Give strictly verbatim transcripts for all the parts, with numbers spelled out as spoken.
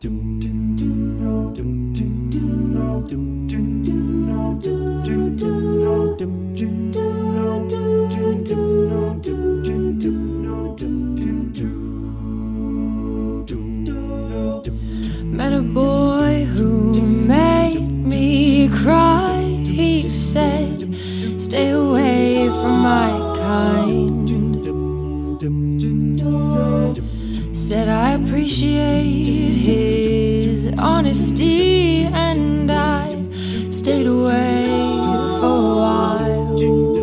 Met a boy who made me cry. He said, stay away from my kind. Said I appreciate his honesty, and I stayed away for a while.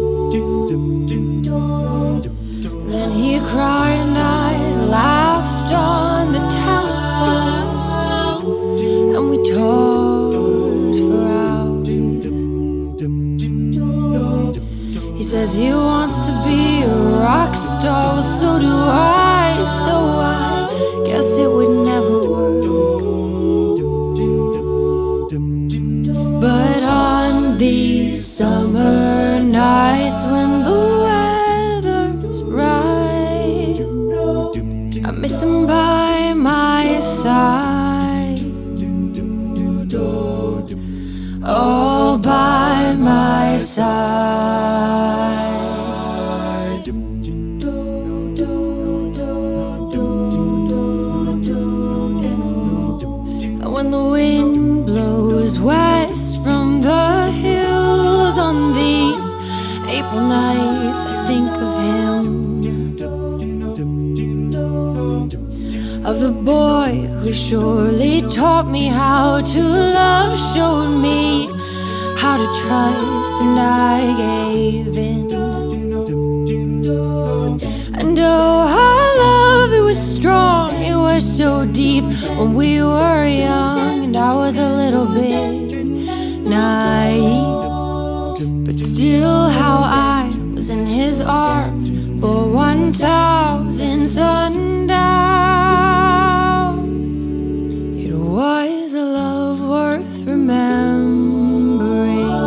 Then he cried and I laughed on the telephone, and we talked for hours. He says he wants to be a rock star, well, so do I, so I guess it would never work. But on these summer nights when the weather's right, I miss him by my side, all by my side. When the wind blows west from the hills on these April nights, I think of him, of the boy who surely taught me how to love, showed me how to trust, and I gave in. And oh, our love, it was strong, it was so deep when we were young, and I was a little bit naive. But still, how I was in his arms for one thousand sundowns. It was a love worth remembering.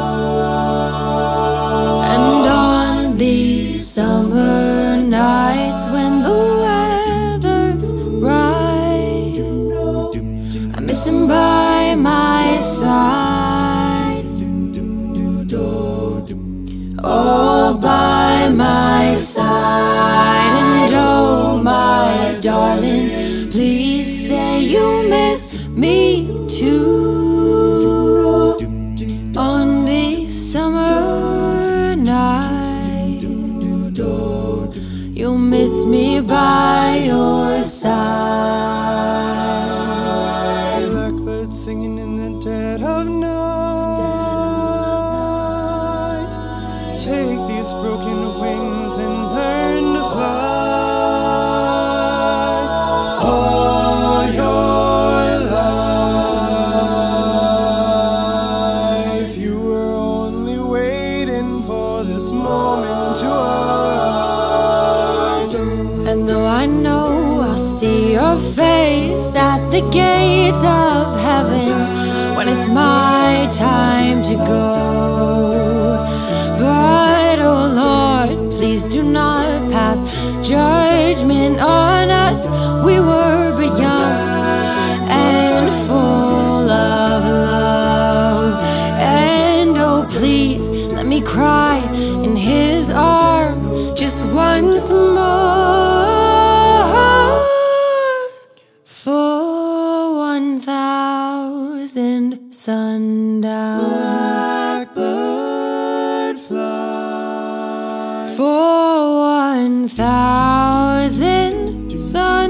And on these summer nights when the weather's right, I miss him by my side, all by my side. And oh, my darling, please say you miss me too. On these summer nights, you'll miss me by your side. Blackbird singing in the dead of night. Take these broken wings and learn to fly. All your life, you were only waiting for this moment to arise. And though I know I'll see your face at the gates of heaven when it's my time to go, but oh Lord, please do not pass judgment on us. We were but young and full of love. And oh, please let me cry in his arms just once more, for one thousand sundowns. Blackbird fly. For one thousand sundowns.